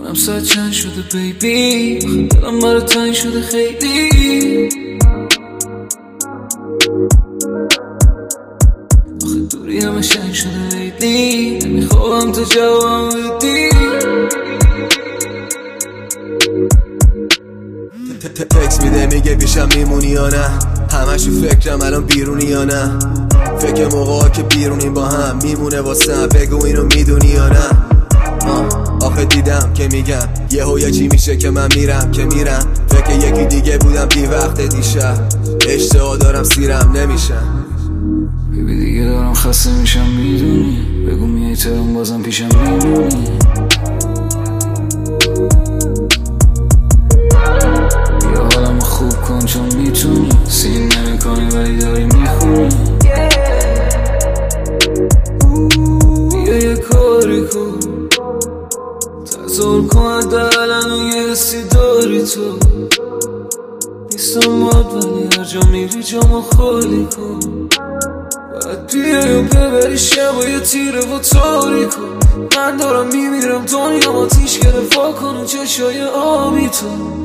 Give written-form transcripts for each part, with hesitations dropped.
دلم ساعت چند شده بیبی، دلم برای تنگ شده خیلی. آخه دوری همه شنگ شده لیلی، نمیخوام تو جوابم بدی. تکس میده میگه پیشم میمونی یا نه، همش تو فکرم الان بیرونی یا نه. فکر موقعا که بیرونیم با هم میمونه واسم، بگو اینو میدونی یا نه. آخه دیدم که میگم یه چی میشه که من میرم فکر یکی دیگه بودم بی وقت دیشب، اشتها دارم سیرم نمیشم. بیبی دیگه دارم خسته میشم میدونی، بگو میای ترم بازم پیشم میمونی. بیا حالمو خوب کن چون میتونی، سین نمی کنی ولی داری میخونی. بیا یه کاری کن، تظاهر کن حداقل یه حسی داری تو. نیستم باد ولی هر جا میری جامو خالی کن. باید بیای و ببری شب و یه تیره و تاری کن. من دارم میمیرم دنیا آتیش گرفت، وا کن و چشای آبی تو.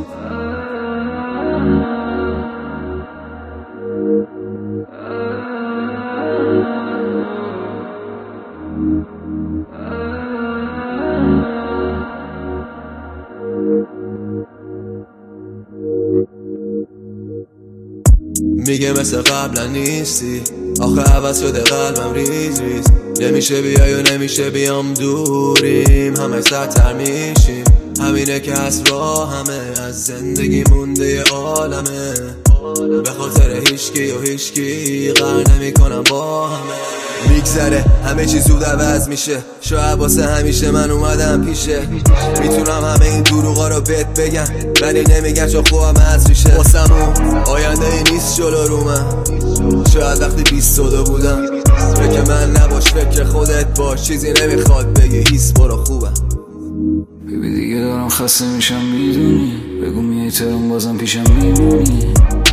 میگه مثل قبلا نیستی، آخه عوض شده قلبم ریز ریز. نمیشه بیای و نمیشه بیام، دوریم همه سرتر میشیم. همینه که از راه همه از زندگی مونده ی عالمه. به خاطر هیچکی و هیچکی قرار نمی کنم با همه. میگذره همه چی زود عوض میشه، شاید واسه همیشه من اومدم پیشه. میتونم همه این دروغا رو بهت بگم ولی نمیگم چون خوبم از ریشه. واسمون آینده ای نیست جلو رو من، شاید وقتی 22 بودم. فکر من نباش فکر خودت باش، چیزی نمیخواد بگی هیس برو خوبم. بیبی دیگه دارم خسته میشم میدونی، بگو میای ترم بازم پیشم میمونی.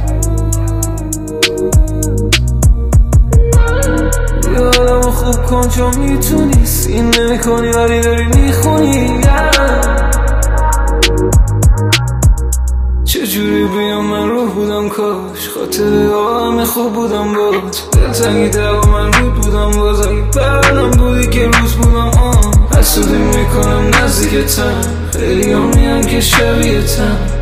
بیا حالمو خوب کن چون میتونی، سین نمی کنی ولی داری میخونی. چجوری بیام من روح بودم کاش، خاطره ها همه خوب بودم باز. دلتنگی در و من رود بودم باز، اگه بردم بودی که روز بودم حسودی میکنم نزدیکتم. خیلی هم میان که شبیهتم.